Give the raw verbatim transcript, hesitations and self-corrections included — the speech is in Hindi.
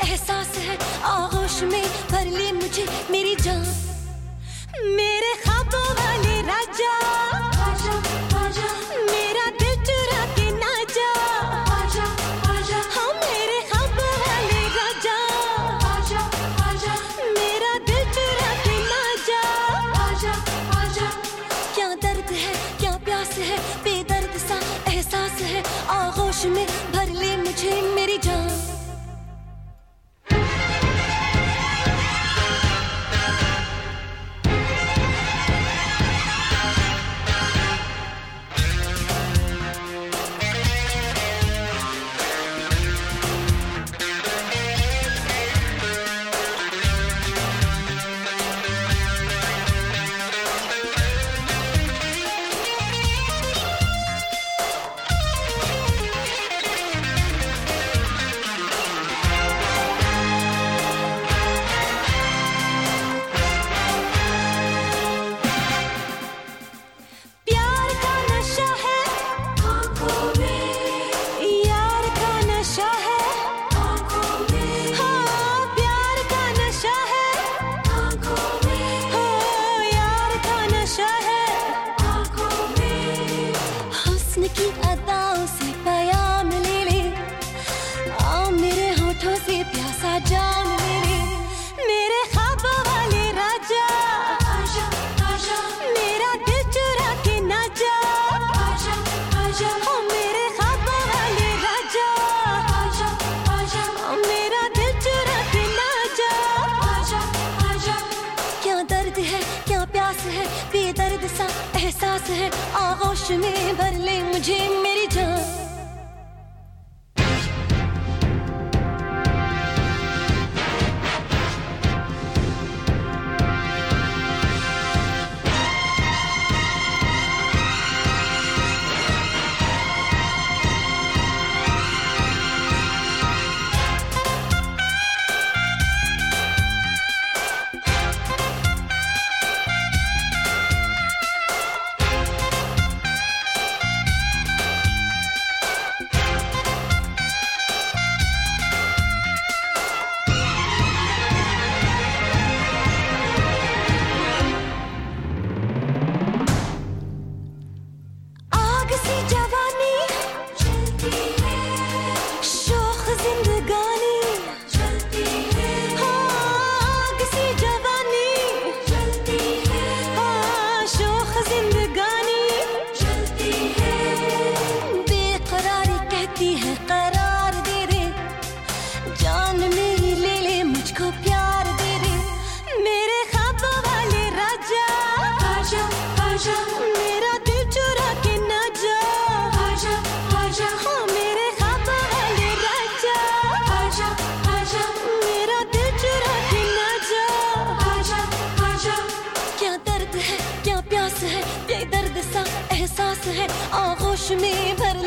एहसास है, आगोश में भर ले मुझे मेरी जान। मेरे ख्वाबों वाले राजा, आजा, आजा, मेरा दिल चुरा के ना जा, आजा, आजा, हाँ मेरे ख्वाबों वाले राजा, आजा, आजा, मेरा दिल चुरा के ना जा, आजा, आजा। क्या दर्द है, क्या प्यास है, बेदर्द सा एहसास है, आगोश में भर ले मुझे मेरी जान। की अदाओं से पयाम ले ले, आ मेरे होठों से प्यासा जाम ले ले। मेरे ख्वाबों वाले राजा, आजा, आजा, मेरा दिल चुरा के ना जा, आजा, आजा, ओ मेरे ख्वाबों वाले राजा, आजा, आजा, ओ मेरा दिल चुरा के ना जा, आजा, आजा। क्या दर्द है, क्या प्यास है, बेदर्द सा एहसास है, आगोश में भर ले मुझे मेरी जान। मेरा दिल चुरा के ना जा, आजा, आजा, हाँ मेरे ख्वाबों वाले राजा, आजा, आजा, मेरा दिल चुरा के ना जा, आजा, आजा। क्या दर्द है, क्या प्यास है, बेदर्द सा एहसास है, आगोश में भर